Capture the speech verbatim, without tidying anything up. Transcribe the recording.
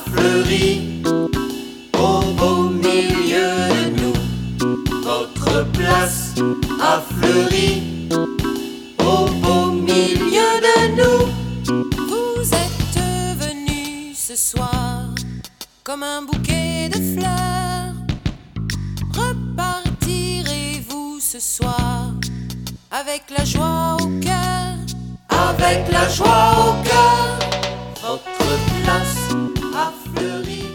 fleuri au beau milieu de nous. Votre place a fleuri au beau milieu de nous. Vous êtes venu ce soir comme un bouquet de fleurs. Repartirez-vous ce soir avec la joie au cœur? Avec la joie au cœur, votre place a fleuri.